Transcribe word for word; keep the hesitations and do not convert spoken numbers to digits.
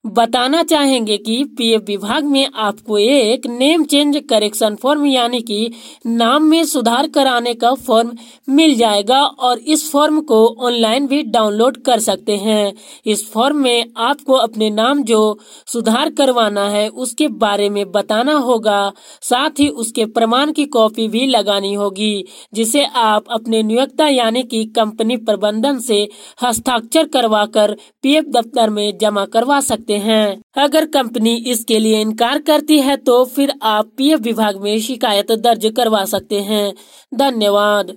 बताना चाहेंगे कि पीएफ विभाग में आपको एक नेम चेंज करेक्शन फॉर्म यानी कि नाम में सुधार कराने का फॉर्म मिल जाएगा और इस फॉर्म को ऑनलाइन भी डाउनलोड कर सकते हैं। इस फॉर्म में आपको अपने नाम जो सुधार करवाना है उसके बारे में बताना होगा, साथ ही उसके प्रमाण की कॉपी भी लगानी होगी जिसे आप अपने नियोक्ता यानी कि कंपनी प्रबंधन से हस्ताक्षर करवाकर पीएफ दफ्तर में जमा करवा सकते हैं। अगर कंपनी इसके लिए इनकार करती है तो फिर आप पीएफ विभाग में शिकायत दर्ज करवा सकते हैं। धन्यवाद।